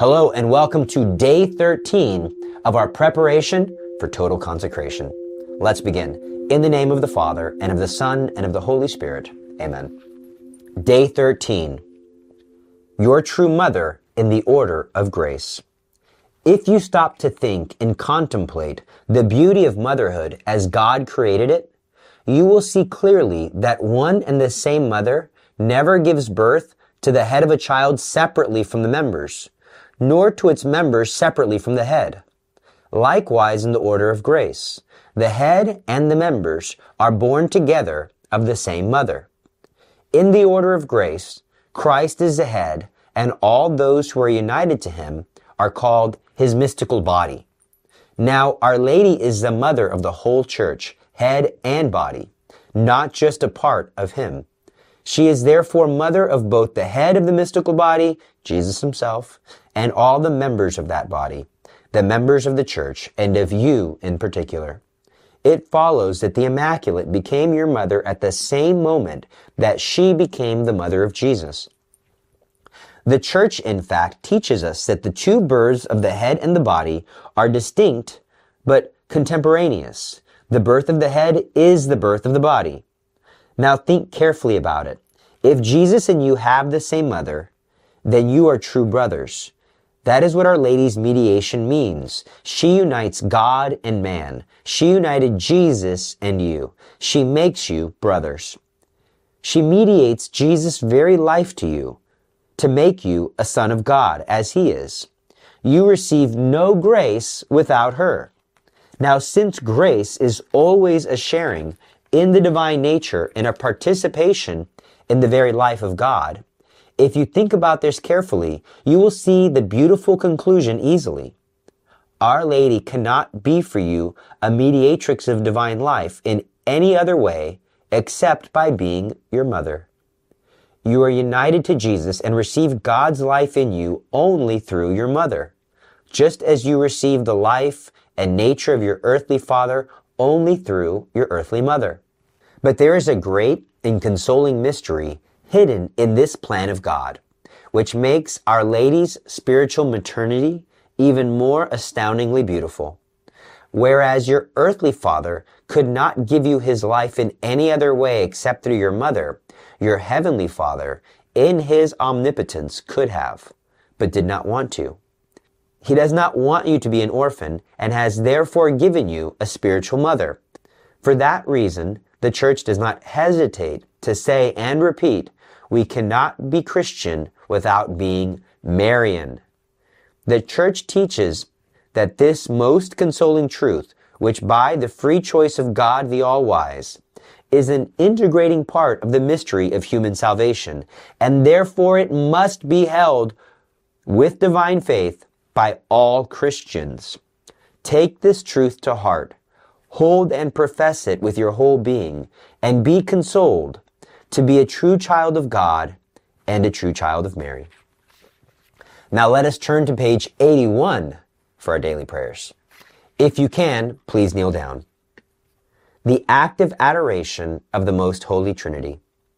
Hello and welcome to day 13 of our preparation for total consecration. Let's begin. In the name of the Father, and of the Son, and of the Holy Spirit. Amen. Day 13. Your true mother in the order of grace. If you stop to think and contemplate the beauty of motherhood as God created it, you will see clearly that one and the same mother never gives birth to the head of a child separately from the members, nor to its members separately from the head. Likewise, in the order of grace, the head and the members are born together of the same mother. In the order of grace, Christ is the head, and all those who are united to him are called his mystical body. Now, Our Lady is the mother of the whole church, head and body, not just a part of him. She is therefore mother of both the head of the mystical body, Jesus himself, and all the members of that body, the members of the church, and of you in particular. It follows that the Immaculate became your mother at the same moment that she became the mother of Jesus. The Church, in fact, teaches us that the two births of the head and the body are distinct but contemporaneous. The birth of the head is the birth of the body. Now think carefully about it. If Jesus and you have the same mother, then you are true brothers. That is what Our Lady's mediation means. She unites God and man. She united Jesus and you. She makes you brothers. She mediates Jesus' very life to you, to make you a son of God, as he is. You receive no grace without her. Now, since grace is always a sharing in the divine nature and a participation in the very life of God, if you think about this carefully, you will see the beautiful conclusion easily. Our Lady cannot be for you a mediatrix of divine life in any other way except by being your mother. You are united to Jesus and receive God's life in you only through your mother, just as you receive the life and nature of your earthly father only through your earthly mother. But there is a great and consoling mystery hidden in this plan of God, which makes Our Lady's spiritual maternity even more astoundingly beautiful. Whereas your earthly father could not give you his life in any other way except through your mother, your heavenly Father, in his omnipotence, could have, but did not want to. He does not want you to be an orphan and has therefore given you a spiritual mother. For that reason, the Church does not hesitate to say and repeat, we cannot be Christian without being Marian. The Church teaches that this most consoling truth, which by the free choice of God the All-Wise, is an integrating part of the mystery of human salvation, and therefore it must be held with divine faith by all Christians. Take this truth to heart, hold and profess it with your whole being, and be consoled to be a true child of God and a true child of Mary. Now let us turn to page 81 for our daily prayers. If you can, please kneel down. The active adoration of the Most Holy Trinity.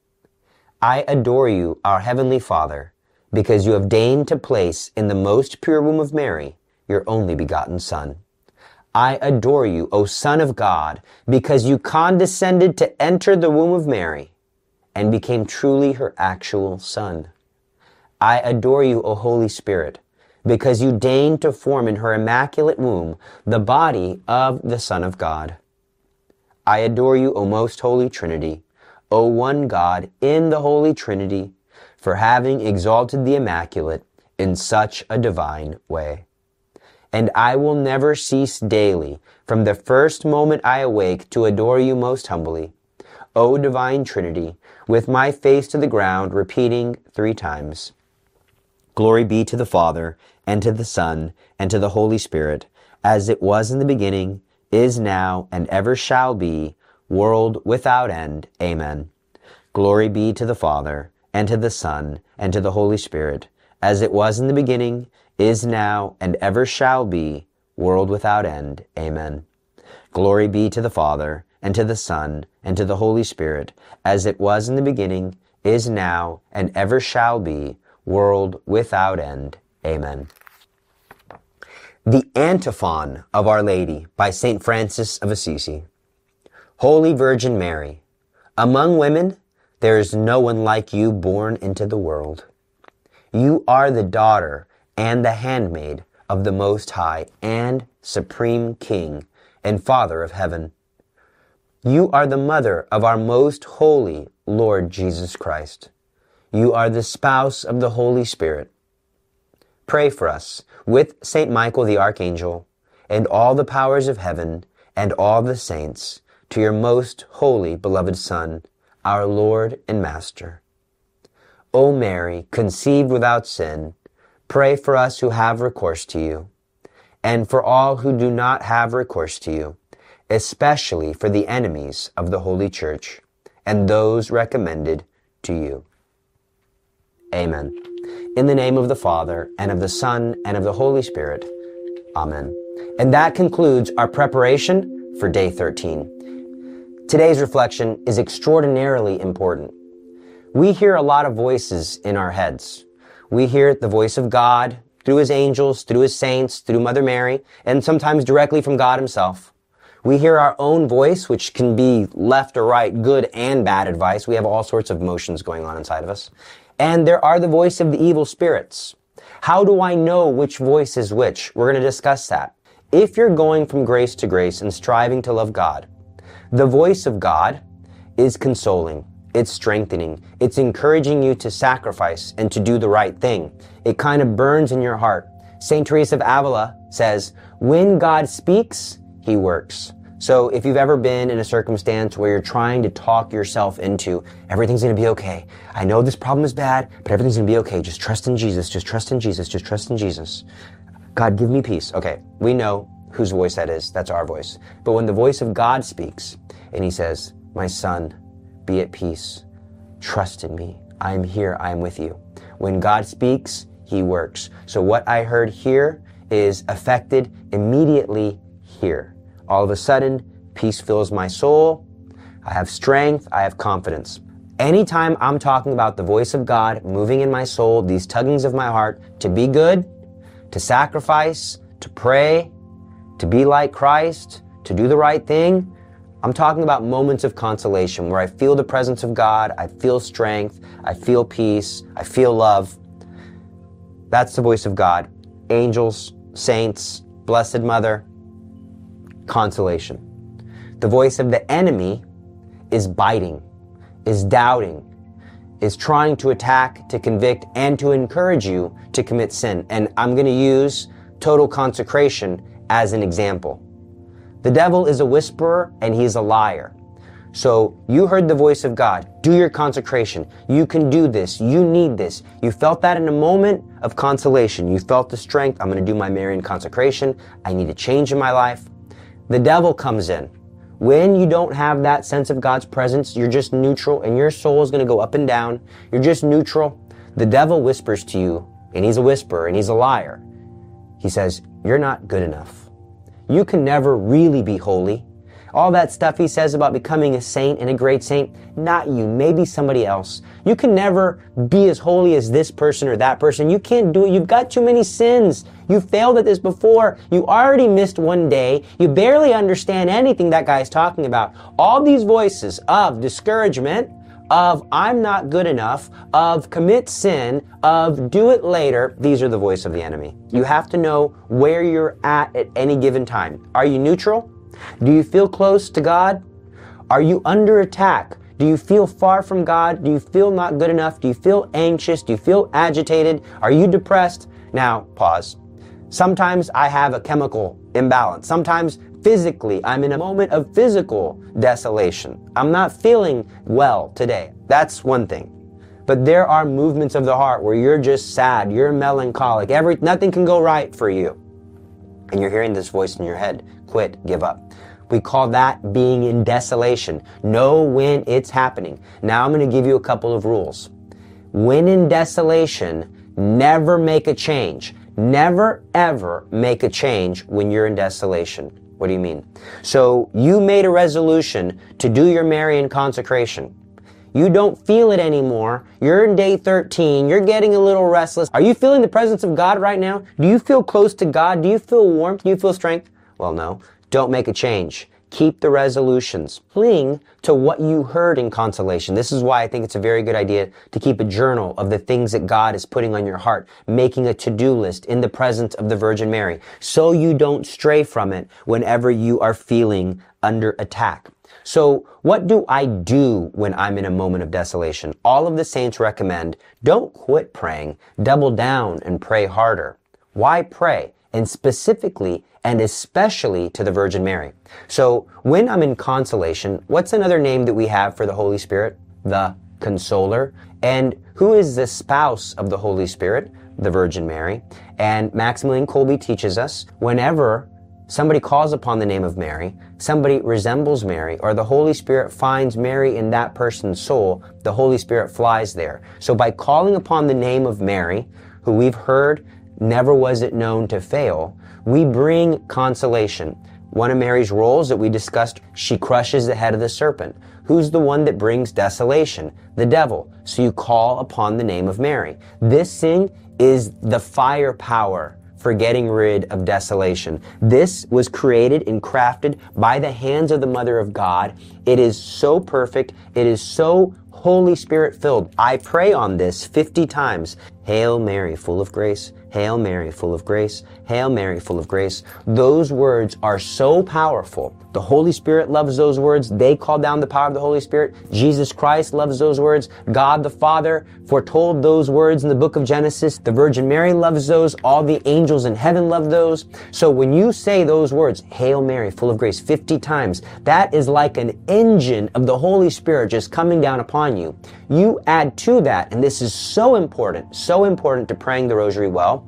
I adore you, our Heavenly Father, because you have deigned to place in the most pure womb of Mary your only begotten Son. I adore you, O Son of God, because you condescended to enter the womb of Mary and became truly her actual Son. I adore you, O Holy Spirit, because you deigned to form in her immaculate womb the body of the Son of God. I adore you, O Most Holy Trinity, O one God in the Holy Trinity, for having exalted the Immaculate in such a divine way. And I will never cease daily, from the first moment I awake, to adore you most humbly, O Divine Trinity, with my face to the ground, repeating 3 times, Glory be to the Father, and to the Son, and to the Holy Spirit, as it was in the beginning, is now, and ever shall be, world without end. Amen. Glory be to the Father, and to the Son, and to the Holy Spirit, as it was in the beginning, is now, and ever shall be, world without end. Amen. Glory be to the Father, and to the Son, and to the Holy Spirit, as it was in the beginning, is now, and ever shall be, world without end. Amen. The Antiphon of Our Lady by St. Francis of Assisi. Holy Virgin Mary, among women there is no one like you born into the world. You are the daughter and the handmaid of the Most High and Supreme King and Father of Heaven. You are the mother of our most holy Lord Jesus Christ. You are the spouse of the Holy Spirit. Pray for us with St. Michael the Archangel and all the powers of heaven and all the saints to your most holy beloved Son, our Lord and Master. O Mary, conceived without sin, pray for us who have recourse to you, and for all who do not have recourse to you, especially for the enemies of the Holy Church and those recommended to you. Amen. In the name of the Father, and of the Son, and of the Holy Spirit. Amen. And that concludes our preparation for day 13. Today's reflection is extraordinarily important. We hear a lot of voices in our heads. We hear the voice of God through His angels, through His saints, through Mother Mary, and sometimes directly from God Himself. We hear our own voice, which can be left or right, good and bad advice. We have all sorts of emotions going on inside of us. And there are the voice of the evil spirits. How do I know which voice is which? We're going to discuss that. If you're going from grace to grace and striving to love God, the voice of God is consoling. It's strengthening. It's encouraging you to sacrifice and to do the right thing. It kind of burns in your heart. St. Teresa of Avila says, when God speaks, He works. So if you've ever been in a circumstance where you're trying to talk yourself into, everything's going to be okay. I know this problem is bad, but everything's going to be okay. Just trust in Jesus. Just trust in Jesus. Just trust in Jesus. God, give me peace. Okay, we know whose voice that is. That's our voice. But when the voice of God speaks and He says, my son, be at peace. Trust in me. I am here. I am with you. When God speaks, He works. So what I heard here is affected immediately here. All of a sudden, peace fills my soul. I have strength. I have confidence. Anytime I'm talking about the voice of God moving in my soul, these tuggings of my heart to be good, to sacrifice, to pray, to be like Christ, to do the right thing, I'm talking about moments of consolation where I feel the presence of God, I feel strength, I feel peace, I feel love. That's the voice of God. Angels, saints, Blessed Mother, consolation. The voice of the enemy is biting, is doubting, is trying to attack, to convict, and to encourage you to commit sin. And I'm going to use total consecration as an example. The devil is a whisperer and he's a liar. So you heard the voice of God. Do your consecration. You can do this. You need this. You felt that in a moment of consolation. You felt the strength. I'm going to do my Marian consecration. I need a change in my life. The devil comes in. When you don't have that sense of God's presence, you're just neutral and your soul is going to go up and down. You're just neutral. The devil whispers to you, and he's a whisperer and he's a liar. He says, you're not good enough. You can never really be holy. All that stuff he says about becoming a saint and a great saint, not you, maybe somebody else. You can never be as holy as this person or that person. You can't do it. You've got too many sins. You failed at this before. You already missed one day. You barely understand anything that guy's talking about. All these voices of discouragement, of I'm not good enough, of commit sin, of do it later, these are the voice of the enemy. You have to know where you're at any given time. Are you neutral? Do you feel close to God? Are you under attack? Do you feel far from God? Do you feel not good enough? Do you feel anxious? Do you feel agitated? Are you depressed? Now, pause. Sometimes I have a chemical imbalance. Sometimes physically, I'm in a moment of physical desolation. I'm not feeling well today. That's one thing. But there are movements of the heart where you're just sad, you're melancholic, nothing can go right for you. And you're hearing this voice in your head, quit, give up. We call that being in desolation. Know when it's happening. Now I'm going to give you a couple of rules. When in desolation, never make a change. Never, ever make a change when you're in desolation. What do you mean? So you made a resolution to do your Marian consecration. You don't feel it anymore. You're in day 13. You're getting a little restless. Are you feeling the presence of God right now? Do you feel close to God? Do you feel warmth? Do you feel strength? Well, no. Don't make a change. Keep the resolutions. Cling to what you heard in consolation. This is why I think it's a very good idea to keep a journal of the things that God is putting on your heart, making a to-do list in the presence of the Virgin Mary, so you don't stray from it whenever you are feeling under attack. So what do I do when I'm in a moment of desolation? All of the saints recommend, don't quit praying, double down and pray harder. Why pray? And specifically and especially to the Virgin Mary. So when I'm in consolation, what's another name that we have for the Holy Spirit? The Consoler. And who is the spouse of the Holy Spirit? The Virgin Mary. And Maximilian Kolbe teaches us, whenever somebody calls upon the name of Mary, somebody resembles Mary, or the Holy Spirit finds Mary in that person's soul, the Holy Spirit flies there. So by calling upon the name of Mary, who we've heard never was it known to fail, we bring consolation. One of Mary's roles that we discussed, she crushes the head of the serpent. Who's the one that brings desolation? The devil. So you call upon the name of Mary. This thing is the firepower for getting rid of desolation. This was created and crafted by the hands of the Mother of God. It is so perfect. It is so Holy Spirit filled. I pray on this 50 times. Hail Mary, full of grace. Hail Mary, full of grace. Hail Mary, full of grace. Those words are so powerful. The Holy Spirit loves those words. They call down the power of the Holy Spirit. Jesus Christ loves those words. God the Father foretold those words in the book of Genesis. The Virgin Mary loves those. All the angels in heaven love those. So when you say those words, Hail Mary, full of grace, 50 times, that is like an engine of the Holy Spirit just coming down upon you. You add to that, and this is so important to praying the rosary well,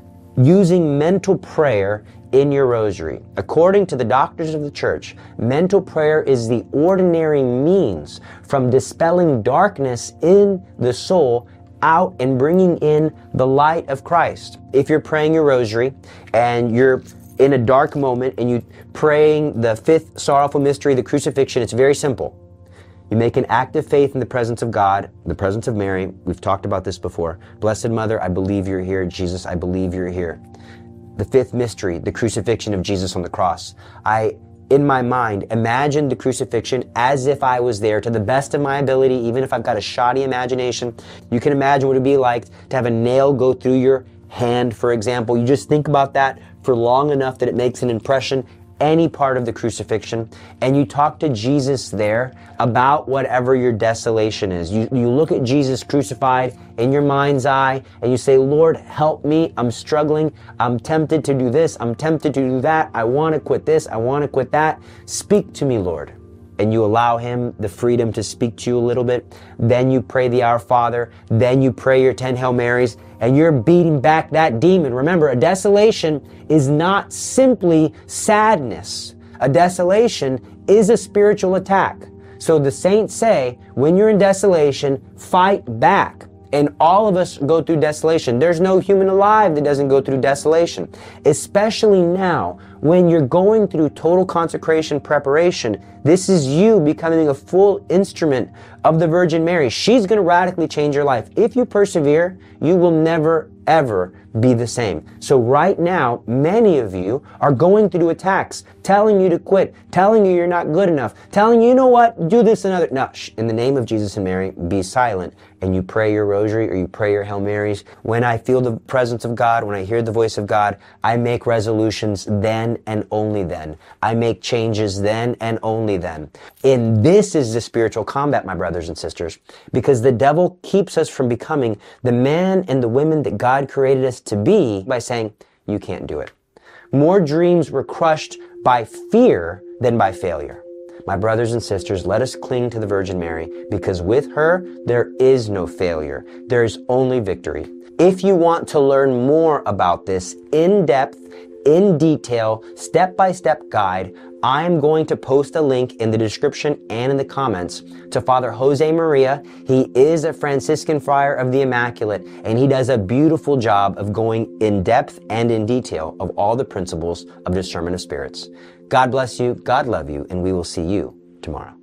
using mental prayer in your rosary. According to the doctors of the church, mental prayer is the ordinary means from dispelling darkness in the soul out and bringing in the light of Christ. If you're praying your rosary and you're in a dark moment and you're praying the fifth sorrowful mystery, the crucifixion, it's very simple. You make an act of faith in the presence of God, the presence of Mary. We've talked about this before. Blessed Mother, I believe you're here. Jesus, I believe you're here. The fifth mystery, the crucifixion of Jesus on the cross. I, in my mind, imagine the crucifixion as if I was there to the best of my ability, even if I've got a shoddy imagination. You can imagine what it'd be like to have a nail go through your hand, for example. You just think about that for long enough that it makes an impression, any part of the crucifixion, and you talk to Jesus there about whatever your desolation is. You look at Jesus crucified in your mind's eye and you say, Lord, help me. I'm struggling. I'm tempted to do this. I'm tempted to do that. I want to quit this. I want to quit that. Speak to me, Lord. And you allow him the freedom to speak to you a little bit. Then you pray the Our Father. Then you pray your 10 Hail Marys, and you're beating back that demon. Remember, a desolation is not simply sadness. A desolation is a spiritual attack. So the saints say, when you're in desolation, fight back. And all of us go through desolation. There's no human alive that doesn't go through desolation. Especially now, when you're going through total consecration preparation, this is you becoming a full instrument of the Virgin Mary. She's going to radically change your life. If you persevere, you will never, ever be the same. So right now, many of you are going through attacks, telling you to quit, telling you you're not good enough, telling you, you know what, do this another. No, in the name of Jesus and Mary, be silent, and you pray your rosary or you pray your Hail Marys. When I feel the presence of God, when I hear the voice of God, I make resolutions then and only then. I make changes then and only then. And this is the spiritual combat, my brothers and sisters, because the devil keeps us from becoming the man and the women that God created us to be by saying, you can't do it. More dreams were crushed by fear than by failure. My brothers and sisters, let us cling to the Virgin Mary, because with her, there is no failure. There is only victory. If you want to learn more about this in depth, in detail, step-by-step guide, I'm going to post a link in the description and in the comments to Father Jose Maria. He is a Franciscan friar of the Immaculate, and he does a beautiful job of going in depth and in detail of all the principles of discernment of spirits. God bless you, God love you, and we will see you tomorrow.